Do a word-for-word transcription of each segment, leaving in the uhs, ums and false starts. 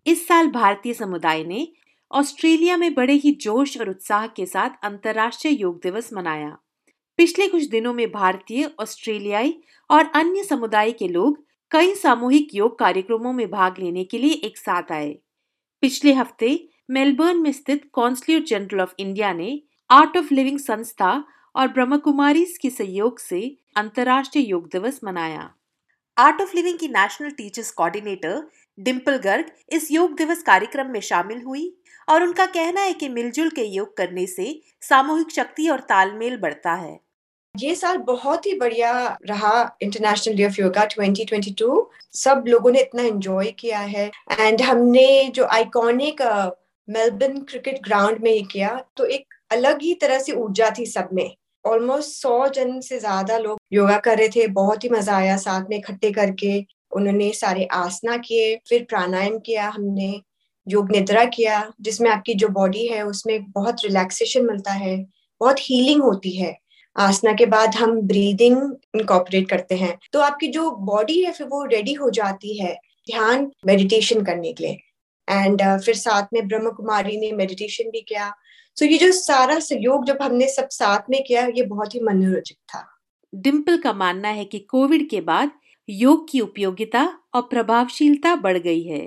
इस साल भारतीय समुदाय ने ऑस्ट्रेलिया में बड़े ही जोश और उत्साह के साथ अंतर्राष्ट्रीय योग दिवस मनाया। पिछले कुछ दिनों में भारतीय, ऑस्ट्रेलियाई और अन्य समुदाय के लोग कई सामूहिक योग कार्यक्रमों में भाग लेने के लिए एक साथ आए। पिछले हफ्ते मेलबर्न में स्थित कॉन्सुलेट जनरल ऑफ इंडिया ने आर्ट ऑफ लिविंग संस्था और ब्रह्म कुमारीज के सहयोग से अंतर्राष्ट्रीय योग दिवस मनाया। आर्ट ऑफ लिविंग की national teachers coordinator Dimple Garg इस योग दिवस कार्यक्रम में शामिल हुई और उनका कहना है कि मिलजुल के योग करने से सामूहिक शक्ति और तालमेल बढ़ता है। ये साल बहुत ही बढ़िया रहा। International day of yoga twenty twenty two सब लोगों ने इतना एंजॉय किया है एंड हमने जो आइकॉनिक मेलबर्न क्रिकेट ग्राउंड में किया तो एक अलग ही तरह से ऊर्जा थी सब में। ऑलमोस्ट सौ जन से ज्यादा लोग योगा कर रहे थे। बहुत ही मजा आया साथ में इकट्ठे करके। उन्होंने सारे आसना किए, फिर प्राणायाम किया, हमने योग निद्रा किया जिसमें आपकी जो बॉडी है उसमें बहुत रिलैक्सेशन मिलता है, बहुत हीलिंग होती है। आसना के बाद हम ब्रीदिंग इनकॉर्पोरेट करते हैं तो आपकी जो बॉडी है फिर वो रेडी हो जाती है ध्यान मेडिटेशन करने के लिए। एंड uh, फिर साथ में ब्रह्म कुमारी ने मेडिटेशन भी किया। सो so, ये जो सारा सहयोग जब हमने सब साथ में किया ये बहुत ही मनोरंजक था। डिम्पल का मानना है कि कोविड के बाद योग की उपयोगिता और प्रभावशीलता बढ़ गई है।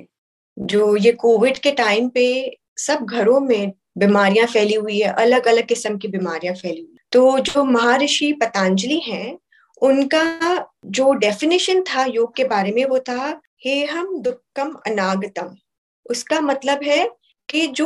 जो ये कोविड के टाइम पे सब घरों में बीमारियां फैली हुई है, अलग अलग किस्म की बीमारियां फैली हुई। तो जो महर्षि पतंजलि हैं उनका जो डेफिनेशन था योग के बारे में वो था हेहम दुक्कम अनागतम। उसका मतलब है कि जो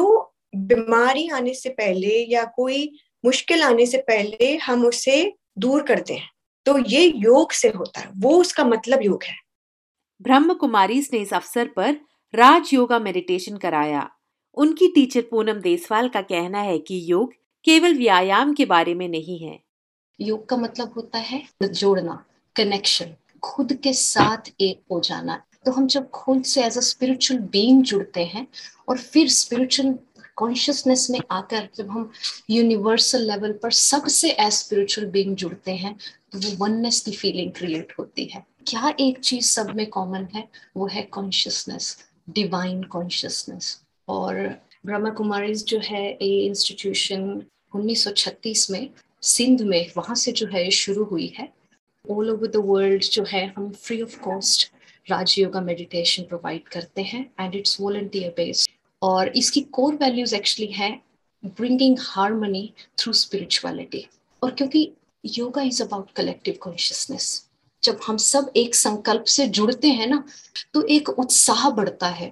बीमारी आने से पहले या कोई मुश्किल आने से पहले हम उसे दूर करते हैं तो ये योग से होता है, वो उसका मतलब योग है। ब्रह्म कुमारीज ने इस अवसर पर राज योगा मेडिटेशन कराया। उनकी टीचर पूनम देसवाल का कहना है कि योग केवल व्यायाम के बारे में नहीं है। योग का मतलब होता है जोड़ना, कनेक्शन, खुद के साथ एक हो जाना। तो हम जब खुद से एज अ स्पिरिचुअल बीइंग जुड़ते हैं और फिर स्पिरिचुअल कॉन्शियसनेस में आकर जब हम यूनिवर्सल लेवल पर सबसे एज स्पिरिचुअल बीइंग जुड़ते हैं तो वो वननेस की फीलिंग क्रिएट होती है। क्या एक चीज सब में कॉमन है, वो है कॉन्शियसनेस, डिवाइन कॉन्शियसनेस। और ब्रह्मा कुमारीज जो है ये इंस्टीट्यूशन उन्नीस सौ छत्तीस में सिंध में वहां से जो है शुरू हुई है। ऑल ओवर द वर्ल्ड जो है हम free of cost Raj yoga meditation provide करते हैं एंड इट्स वॉलंटियर बेस्ड। और इसकी कोर वैल्यूज एक्चुअली है ब्रिंगिंग हार्मनी थ्रू स्पिरिचुअलिटी। और क्योंकि yoga is about collective consciousness, जब हम सब एक संकल्प से जुड़ते हैं ना तो एक उत्साह बढ़ता है।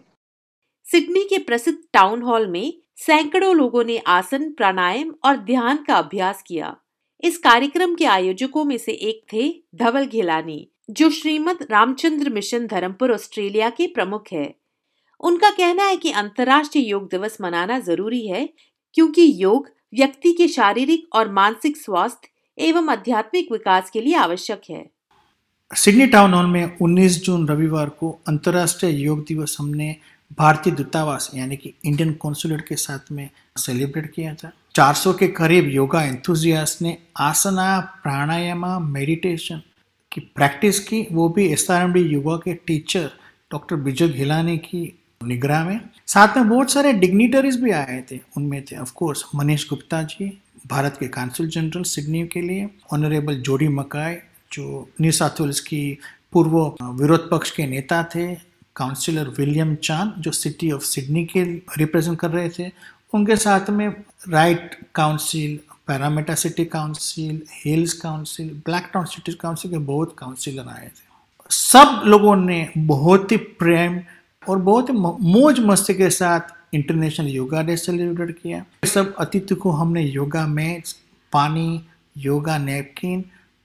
सिडनी के प्रसिद्ध टाउन हॉल में सैकड़ों लोगों ने आसन, प्राणायाम और ध्यान का अभ्यास किया। इस कार्यक्रम के आयोजकों में से एक थे धवल घेलानी, जो श्रीमद रामचंद्र मिशन धर्मपुर ऑस्ट्रेलिया के प्रमुख है। उनका कहना है कि अंतर्राष्ट्रीय योग दिवस मनाना जरूरी है क्योंकि योग व्यक्ति के शारीरिक और मानसिक स्वास्थ्य एवं आध्यात्मिक विकास के लिए आवश्यक है। सिडनी टाउन हॉल में उन्नीस जून रविवार को अंतर्राष्ट्रीय योग दिवस हमने भारतीय दूतावास यानी कि इंडियन कॉन्सुलेट के साथ में सेलिब्रेट किया था। चार सौ के करीब योगा एंथुजियास्ट ने आसना, प्राणायाम, मेडिटेशन की प्रैक्टिस की, वो भी S R M D yoga के टीचर डॉक्टर विजय घेलानी की निगराह में। साथ में बहुत सारे डिग्निटरीज भी आए थे। उनमें थे ऑफ कोर्स मनीष गुप्ता जी, भारत के काउंसिल जनरल सिडनी के लिए, ऑनरेबल जोडी मकाई जो न्यू साउथ वेल्स की पूर्व विरोध पक्ष के नेता थे, काउंसिलर विलियम चान जो सिटी ऑफ सिडनी के रिप्रेजेंट कर रहे थे, उनके साथ में Ryde council, Parramatta city council, Hills council, Blacktown city council के बहुत काउंसिलर आए थे। सब लोगों ने बहुत ही प्रेम और बहुत ही मौज मस्ती के साथ इंटरनेशनल योगा डे सेलिब्रेट किया। सब अतिथि को हमने योगा मैट्स, पानी, योगा नैपकिन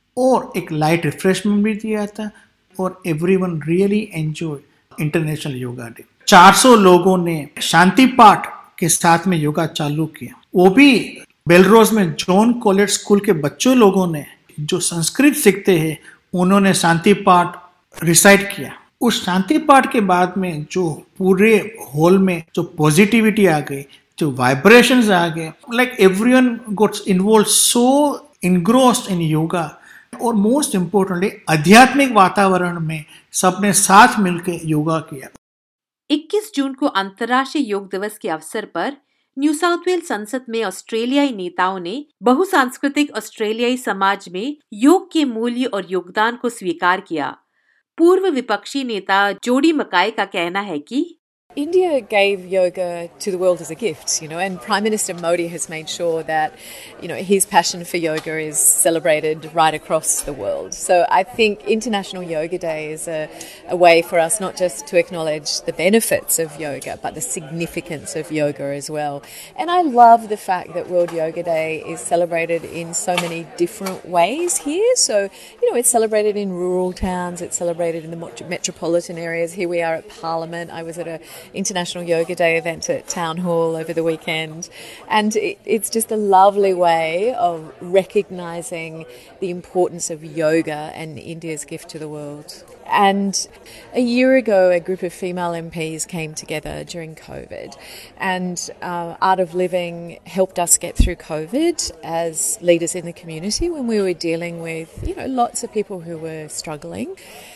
और एक लाइट रिफ्रेशमेंट भी दिया था और everyone really enjoy international yoga day. चार सौ लोगों ने शांति पाठ के साथ में योगा चालू किया। वो भी बेलरोज में जॉन कॉलेज स्कूल के बच्चों लोगों ने जो संस्कृत सीखते हैं उन्होंने शांति पाठ रिसाइट किया। उस शांति पाठ के बाद में जो पूरे हॉल में जो पॉजिटिविटी आ गई, जो वाइब्रेशंस आ गए, like everyone gots involve so engrossed in yoga. और मोस्ट इम्पोर्टेंटली आध्यात्मिक वातावरण में सबने साथ मिलकर योगा किया। इक्कीस जून को अंतर्राष्ट्रीय योग दिवस के अवसर पर न्यू साउथ वेल्स संसद में ऑस्ट्रेलियाई नेताओं ने बहुसांस्कृतिक ऑस्ट्रेलियाई समाज में योग के मूल्य और योगदान को स्वीकार किया। पूर्व विपक्षी नेता जोडी मकाई का कहना है कि India gave yoga to the world as a gift, you know, and Prime Minister Modi has made sure that, you know, his passion for yoga is celebrated right across the world. So I think International Yoga Day is a, a way for us not just to acknowledge the benefits of yoga, but the significance of yoga as well. And I love the fact that World Yoga Day is celebrated in so many different ways here. So, you know, it's celebrated in rural towns, it's celebrated in the metropolitan areas. Here we are at Parliament. I was at a International Yoga Day event at Town Hall over the weekend, and it, it's just a lovely way of recognising the importance of yoga and India's gift to the world. And a year ago, a group of female M Ps came together during COVID, and uh, Art of Living helped us get through COVID as leaders in the community when we were dealing with, you know, lots of people who were struggling.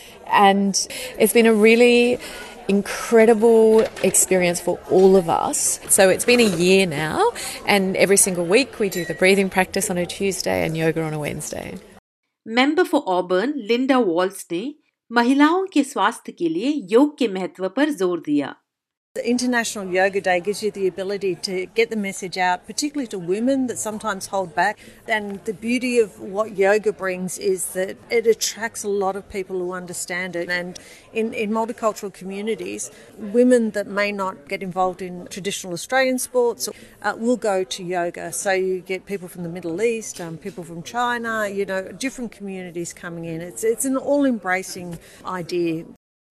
And it's been a really incredible experience for all of us. So it's been a year now, and every single week we do the breathing practice on a Tuesday and yoga on a Wednesday. Member for Auburn Lynda Voltz ने महिलाओं के स्वास्थ्य के लिए योग के महत्व पर जोर दिया। The International Yoga Day gives you the ability to get the message out, particularly to women that sometimes hold back. And the beauty of what yoga brings is that it attracts a lot of people who understand it. And in, in multicultural communities, women that may not get involved in traditional Australian sports uh, will go to yoga. So you get people from the Middle East, um, people from China, you know, different communities coming in. It's, it's an all-embracing idea.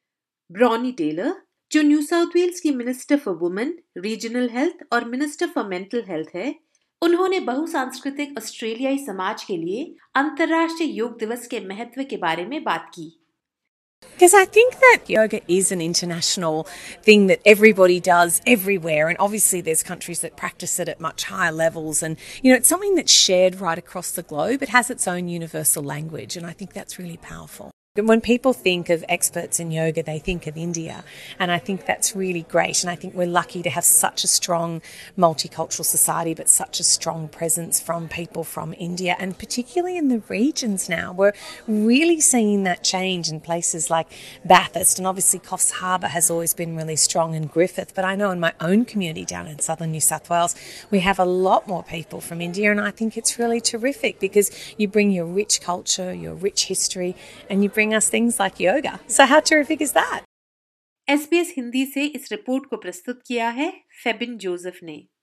Bronnie Taylor, जो New South Wales की minister for women, regional health और minister for mental health है, उन्होंने बहुसांस्कृतिक ऑस्ट्रेलियाई समाज के लिए अंतर्राष्ट्रीय योग दिवस के महत्व के बारे में बात की। Because I think that yoga is an international thing that everybody does everywhere, and obviously there's countries that practice it at much higher levels, and you know, it's something that's shared right across the globe. It has its own universal language, and I think that's really powerful. When people think of experts in yoga, they think of India, and I think that's really great, and I think we're lucky to have such a strong multicultural society, but such a strong presence from people from India, and particularly in the regions now. We're really seeing that change in places like Bathurst, and obviously Coffs Harbour has always been really strong in Griffith, but I know in my own community down in southern New South Wales, we have a lot more people from India, and I think it's really terrific because you bring your rich culture, your rich history, and you bring us things like yoga. So how terrific is that? S B S Hindi से इस report को प्रस्तुत किया है Febin Joseph ने।